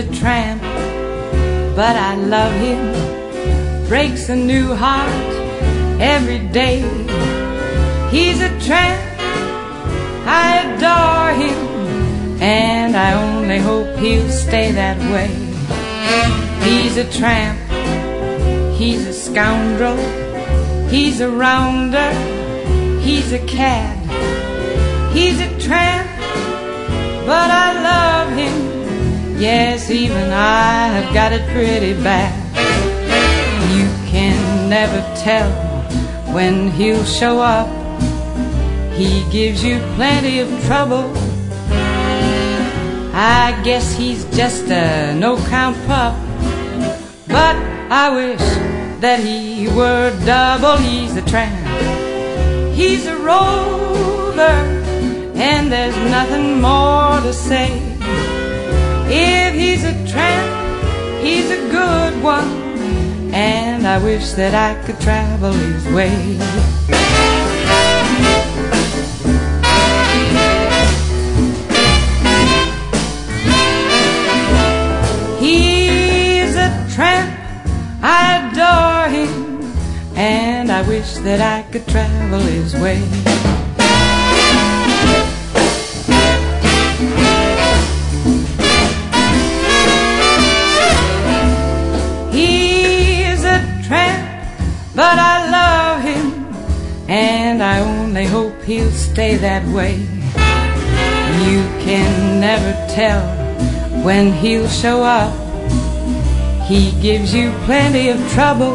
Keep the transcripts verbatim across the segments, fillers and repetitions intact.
a tramp, but I love him. Breaks a new heart every day. He's a tramp, I adore him, and I only hope he'll stay that way. He's a tramp, he's a scoundrel, he's a rounder, he's a cad. He's a tramp, but I love him. Yes, even I have got it pretty bad. You can never tell when he'll show up. He gives you plenty of trouble. I guess he's just a no-count pup, but I wish that he were double. He's a tramp, he's a rover, and there's nothing more to say. If he's a tramp, he's a good one, and I wish that I could travel his way. He's a tramp, I adore him, and I wish that I could travel his way. He's a tramp, but I love him, and I only hope he'll stay that way. You can never tell when he'll show up. He gives you plenty of trouble.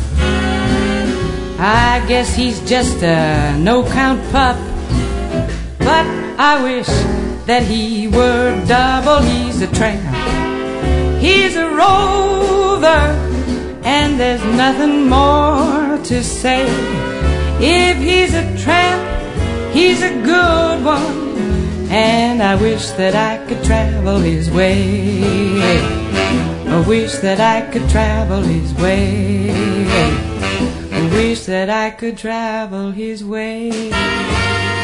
I guess he's just a no-count pup, but I wish that he were double. He's a tramp, he's a rover, and there's nothing more to say. If he's a tramp, he's a good one, and I wish that I could travel his way. I wish that I could travel his way. I wish that I could travel his way.